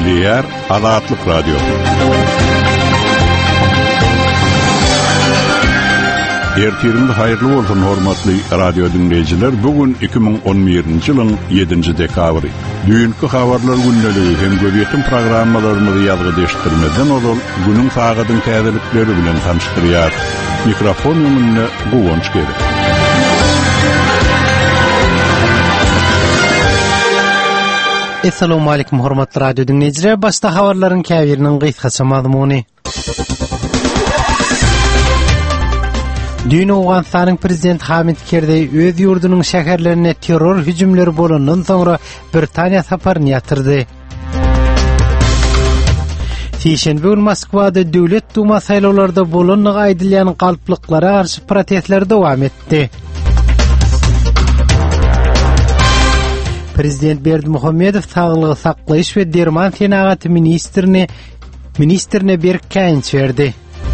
dinleýär Azatlyk Radio. Ertirinde hayırlı bolsun hormatly radio dinleyijiler. Bugün 2011-nji ýylyň 7-nji dekabry. Düýünki habarlar günneligi hem göbýetim programmalarymyzy ýazgyda eşitdirmeden ol günüň sagydyň täzelikleri bilen tanıştyrýar. Mikrofon ýönünde Guwonç gerek. Assalamu alaykum hormatly radio dinleyijiler. Başda habarlaryň käbiriniň gysgaça mazmuny. Dün Awganistanyň prezident Hamid Karzai öz ýurdunyň şäherlerine terror hüjümleri bolandan soňra Britaniýa saparyny ýatyrdy. Şeýşenbe gün Moskwada Döwlet Duma saýlawlarynda bolanyň aýdylýan galplyklara garşy protestler dowam etdi. Prezident Berdimuhammedow saglygy saklaýyş we derman senagaty ministrine bir käňiş berdi.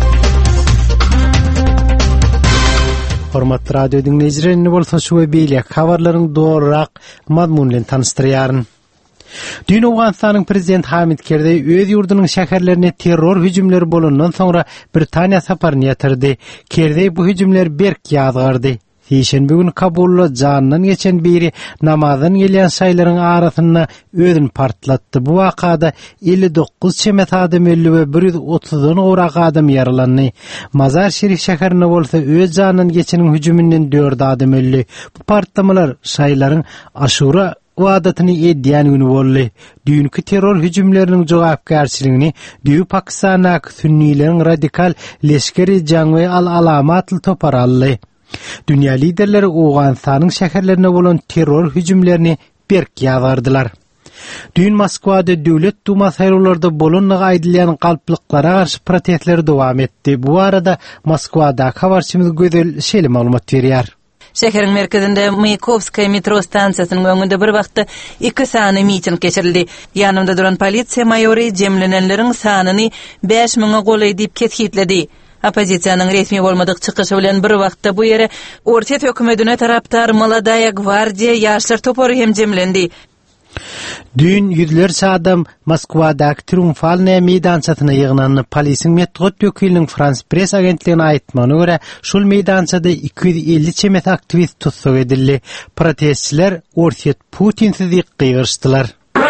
Hormatly radio dinleyijiler, ne bolsa şu we beýle habarlaryň dogrurak mazmun bilen tanıştyrýaryn. Dün Awganistanyň prezident Hamid Karzai öz ýurdunyň şäherlerine terror hüjümleri bolandan soňra Britaniýa saparyny ýatyrdy. Karzai bu hüjümler berk ýazgardy. Şeýşenbe gün Kabulda janyndan geçen biri namazdan gelýän şaýlaryň arasyna özüni partlatdy. Bu wakada 59 çemet adam öldü we 130-dan gowrak adam ýaralandy. Mazar Şerif şäherine bolsa öz janyndan geçeniň hüjümünden 4 adam öldü. Bu partlamalar şaýlaryň Aşura wadatyny edýän güni boldy. Düýünki terror hüjümleriniň jogapkärçiligini Düýü Pakistanyň Sünnileriň radikal leşkeri jaň we al-alamatly toparaldy. Dünya liderleri Awganistanyň şäherlerine bolan terror hüjümlerini berk ýagardylar. Dün Moskwada Döwlet Duma saýlawlarynda bolanyň aýdylýan galplyklara garşy protestler dowam etdi. Bu arada Moskwada habarçymyz Gözel Şeli maglumat berýär. Şäheriň merkezinde Mykovskaya metro stansiýasynyň öňünde bir wagtda 2 sany miting geçirildi. Ýanymda duran polisiýa maýory jemlenenleriň sanyny 5000-e golay diýip kethitledi. Opozisiýanyň resmi bolmadyk çykyşy bilen bir wagtda bu ýere Orta hökümetine taraptar Molodaya gwardiýa ýaşlar topary hem jemlendi. Dün ýüzlerçe adam Moskwadaky Triumfalnaya meýdançasyna ýygnandy. Polisiň metod wekiliniň France Press agentligine aýtmagyna görä, şol meýdançada 250 çemet aktivist tutsak edildi. Protestçiler Orset Putinsiz ýygyrşdylar.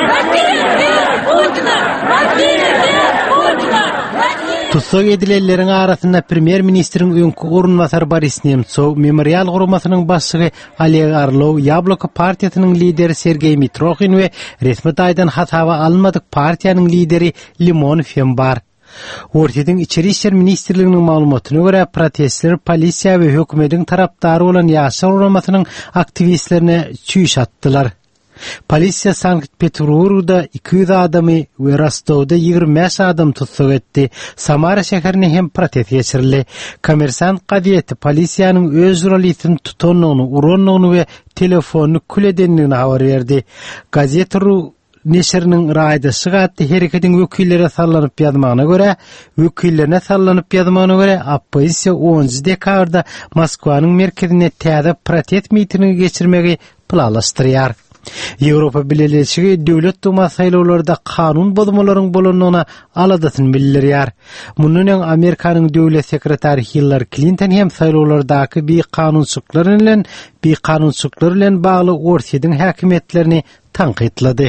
Tutsak edilenleriň arasynda premier ministriň öňkü gurunmasary Boris Nemtsov, Memorial guramasynyň başçy Oleg Orlov, Yabloko partiýasynyň lideri Sergey Mitrokhin we resmi taýdan hataba almadyk partiýanyň lideri Limonov hem bar. Ortadyň içeri işler ministrliginiň maglumatyna görä, protestler polisiýa we hökümetiň tarapdary bolan ýaşar guramasynyň aktivistlerine çüýş atdylar. Polisiýa Sankt-Peterburgda 200 adamy we Rostovda 25 adam tutsak etdi. Samara şäherine hem protest geçirildi. Kommersant gazieti polisiýanyň öz jurnalistini tutanlygyny, uranlygyny we telefonu küledenligini habar berdi. Gazeta.ru neşriniň raýdysy gatdy hereketiň wekillere sallanyp ýazmagyna görä, wekillerine sallanyp ýazmagyna görä, opposisiýa 10 dekabrda Moskwanyň merkezine täze protest mitingi geçirmegi planlaşdyrýar. Ýewropa Birleşigi Döwlet Duma saýlawlarynda kanun bozmalaryň bolanyna aladasyny bildirýär. Mundan öň Amerikanyň döwlet sekretary Hillary Clinton hem saýlawlardaky bir kanunsuzluklar bilen bagly Orsiýanyň häkimetlerini tanqidlady.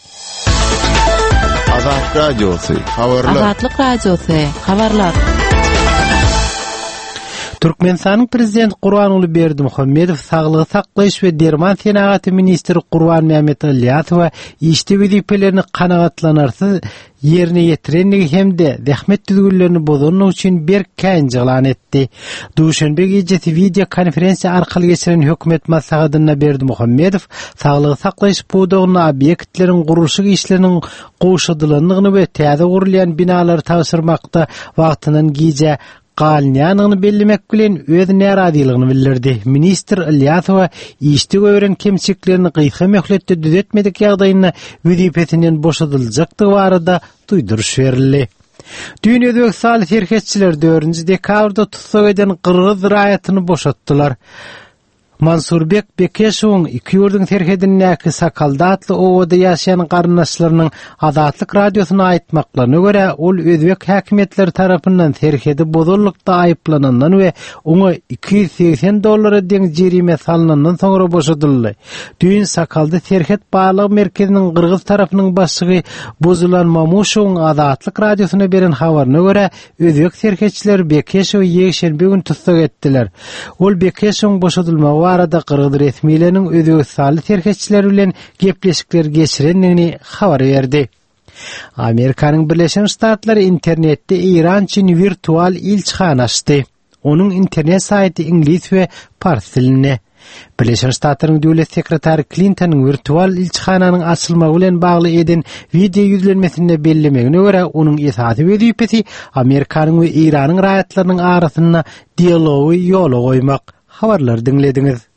Azat Radiosu habarlar. Azatlyk Radiosu habarlar. Türkmenistanyň prezident Gurbanuly Berdimuhammedow saglygy saklaýyş we derman senagaty ministri Gurban Mehmetow işti wezipelerini kanagatlanarsyz ýerine ýetirenligi hemde zähmet düzgünlerini bozanlyk üçin bir käňiş elan etdi. Duşanbe gecesi video konferensiýa arkaly geçiren hökümet maslahatyna Berdimuhammedow saglygy saklaýyş budagyny obyektleriň gurulşy işleriniň goşudylanlygyny we täze gurulýan binalary taşyrmakda wagtyndan giýje galnyanyny bellemek bilen öz näradylygyny bildirdi. Ministr Ilyasow işti gören kemçiklerini gysga möhletde düzetmedik ýagdaýyna wezipesinden boşadyljakdygy barada duýduruş berildi. Dün Özbekistan serhesçiler 4-nji dekabrda tutsak eden Qırgız raýatyny boşatdylar. Mansurbek Bekeşoň iki ýurdun terhedindäki Sakaldatly owada ýaşaýan garnaşlarynyň Azatlyk radiosyna aýtmaklaryna görä, ol özbek häkimetleri tarapyndan terhedi bozulykda aýyplanandan we oňa $280 deň jerime salynandan soňra boşadyldy. Düýün Sakaldy terhed baýlyk merkeziniň Kyrgyz tarapynyň başçygy Bozulan Mamushowyň Azatlyk radiosyna beren habaryna görä, özbek terhetçiler Bekeşowy ýeşenbe gün tutsak etdiler. Ol Bekeşowyň boşadylmagy arada Kırgız resmiýetleriniň özbekistany terhetçileri bilen gepleşikler geçirendigini habar berdi. Amerikanyň Birleşen Ştatlary internetde İran üçin virtual ilçhana açdy. Onuň internet saýty ingliz we fars dilinde. Birleşen Ştatlaryň döwlet sekretary Clinton'ın virtual ilçhananyň açylmagy bilen bagly eden video ýüzlenmesinde bellemegine görä, onuň esasy wezipesi Amerikanyň we İranyň raýatlarynyň arasynda dialogy ýola goýmak. Habarlar dinlediňiz.